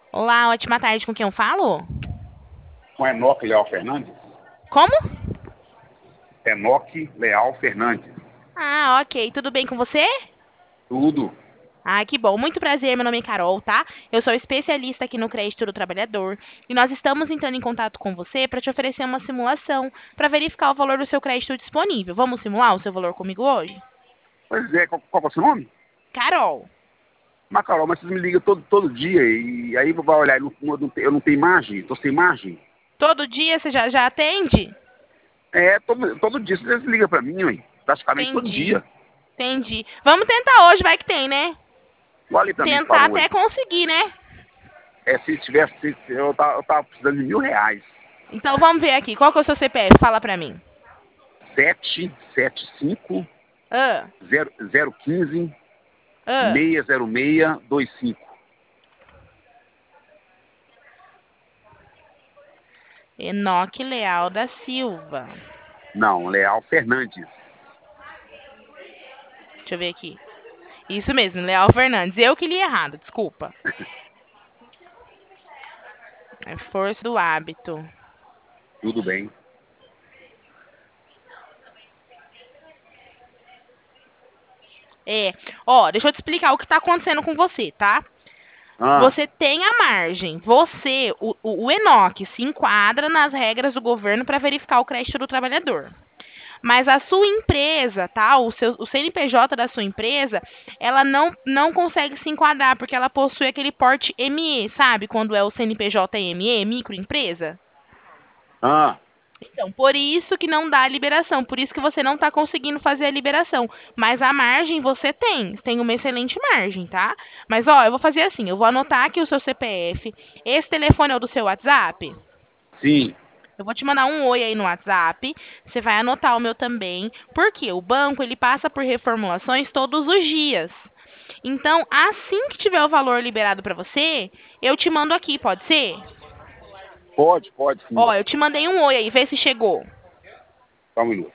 Olá, ótima tarde, com quem eu falo? Com Enoque Leal Fernandes? Como? Enoque Leal Fernandes. Ah, ok. Tudo bem com você? Tudo. Ah, que bom. Muito prazer, meu nome é Carol, tá? Eu sou especialista aqui no Crédito do Trabalhador e nós estamos entrando em contato com você para te oferecer uma simulação para verificar o valor do seu crédito disponível. Vamos simular o seu valor comigo hoje? Pois é, qual é o seu nome? Carol, Mas, Carol, mas vocês me ligam todo dia e aí vai olhar, eu não tenho imagem, estou sem imagem. todo dia você já atende? É, todo dia vocês ligam para mim, ué, praticamente todo Entendi, dia. entendi. Vamos tentar hoje, vai que tem, né? Olha aí para mim, por Tentar favor. até conseguir, né? Se tivesse, eu tava precisando de R$ 1.000. Então vamos ver aqui. Qual que é o seu CPF? Fala pra mim. 775 Ah, 015 ah. 60625. Enoque Leal da Silva. Não, Leal Fernandes. Deixa eu ver aqui. Isso mesmo, Leal Fernandes. Eu que li errado, desculpa. É força do hábito. Tudo bem. É, ó, deixa eu te explicar o que tá acontecendo com você, tá? Ah, Você tem a margem. Você, o Enoque, se enquadra nas regras do governo para verificar o crédito do trabalhador. Mas a sua empresa, tá? O CNPJ da sua empresa, ela não consegue se enquadrar, porque ela possui aquele porte ME, sabe? Quando é o CNPJ ME, microempresa. ah. Então, por isso que não dá a liberação, por isso que você não está conseguindo fazer a liberação. Mas a margem você tem uma excelente margem, tá? Mas, ó, eu vou fazer assim, eu vou anotar aqui o seu CPF. Esse telefone é o do seu WhatsApp? Sim. Eu vou te mandar um oi aí no WhatsApp. Você vai anotar o meu também. Porque o banco, ele passa por reformulações todos os dias. Então, assim que tiver o valor liberado para você, eu te mando aqui, pode ser? Pode sim. Ó, eu te mandei um oi aí, vê se chegou. Só um minuto.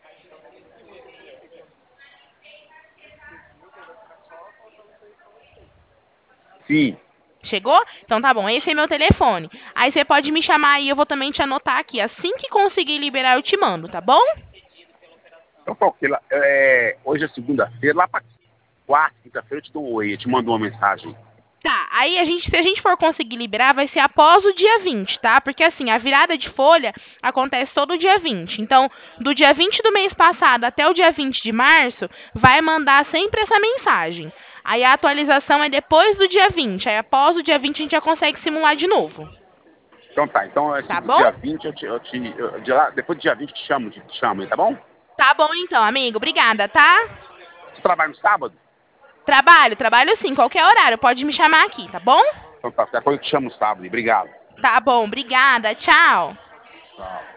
Sim. Chegou? Então tá bom, esse é meu telefone. Aí você pode me chamar aí, eu vou também te anotar aqui. Assim que conseguir liberar, eu te mando, tá bom? Então, qualquer, hoje é segunda-feira, lá para quarta, quinta-feira eu te dou um oi, eu te mando uma mensagem. Tá, aí se a gente for conseguir liberar, vai ser após o dia 20, tá? Porque assim, a virada de folha acontece todo dia 20. Então, do dia 20 do mês passado até o dia 20 de março, vai mandar sempre essa mensagem. Aí a atualização é depois do dia 20. Aí após o dia 20 a gente já consegue simular de novo. Então tá, então Tá do bom? dia 20 depois do dia 20 te chamo aí, tá bom? Tá bom então, amigo. Obrigada, tá? Você trabalha no sábado? Trabalho sim, qualquer horário, pode me chamar aqui, tá bom? Então tá, depois eu te chamo no sábado, obrigado. Tá bom, obrigada, tchau. Tchau.